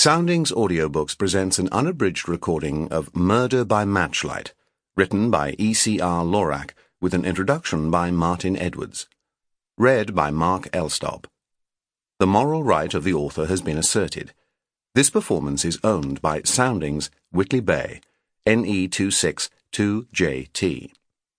Soundings Audiobooks presents an unabridged recording of Murder by Matchlight, written by E.C.R. Lorak, with an introduction by Martin Edwards. Read by Mark Elstob. The moral right of the author has been asserted. This performance is owned by Soundings, Whitley Bay, NE262JT.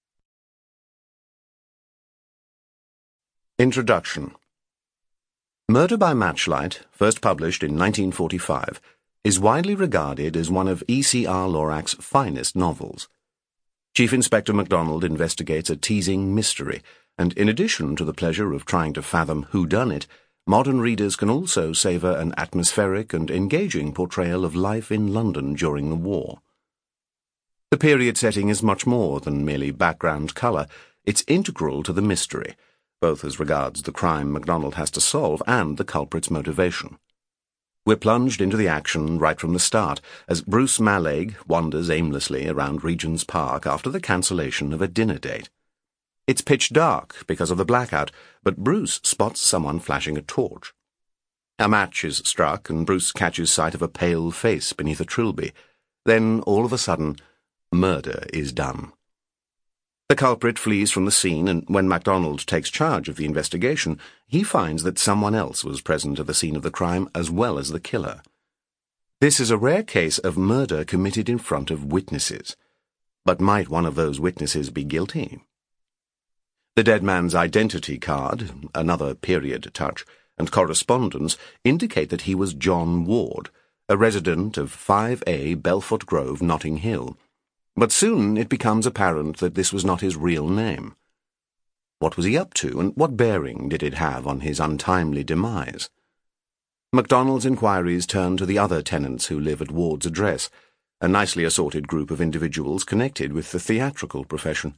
Introduction. Murder by Matchlight, first published in 1945, is widely regarded as one of E.C.R. Lorak's finest novels. Chief Inspector MacDonald investigates a teasing mystery, and in addition to the pleasure of trying to fathom whodunit, modern readers can also savour an atmospheric and engaging portrayal of life in London during the war. The period setting is much more than merely background colour. It's integral to the mystery, both as regards the crime MacDonald has to solve and the culprit's motivation. We're plunged into the action right from the start, as Bruce Mallaig wanders aimlessly around Regent's Park after the cancellation of a dinner date. It's pitch dark because of the blackout, but Bruce spots someone flashing a torch. A match is struck, and Bruce catches sight of a pale face beneath a trilby. Then, all of a sudden, murder is done. The culprit flees from the scene, and when MacDonald takes charge of the investigation, he finds that someone else was present at the scene of the crime as well as the killer. This is a rare case of murder committed in front of witnesses. But might one of those witnesses be guilty? The dead man's identity card, another period touch, and correspondence indicate that he was John Ward, a resident of 5A Belfort Grove, Notting Hill. But soon it becomes apparent that this was not his real name. What was he up to, and what bearing did it have on his untimely demise? MacDonald's inquiries turn to the other tenants who live at Ward's address, a nicely assorted group of individuals connected with the theatrical profession.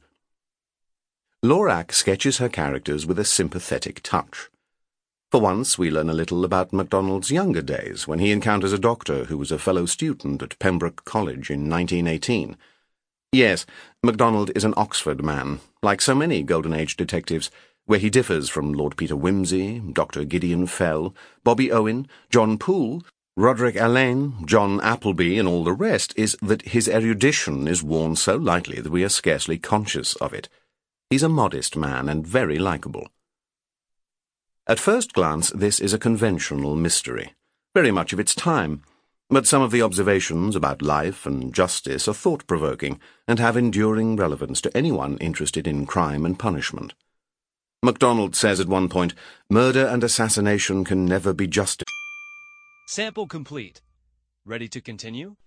Lorak sketches her characters with a sympathetic touch. For once, we learn a little about MacDonald's younger days, when he encounters a doctor who was a fellow student at Pembroke College in 1918. Yes, MacDonald is an Oxford man, like so many Golden Age detectives, where he differs from Lord Peter Wimsey, Dr. Gideon Fell, Bobby Owen, John Poole, Roderick Alleyn, John Appleby, and all the rest, is that his erudition is worn so lightly that we are scarcely conscious of it. He's a modest man and very likeable. At first glance, this is a conventional mystery, very much of its time. But some of the observations about life and justice are thought-provoking and have enduring relevance to anyone interested in crime and punishment. MacDonald says at one point, "Murder and assassination can never be justified." Sample complete. Ready to continue?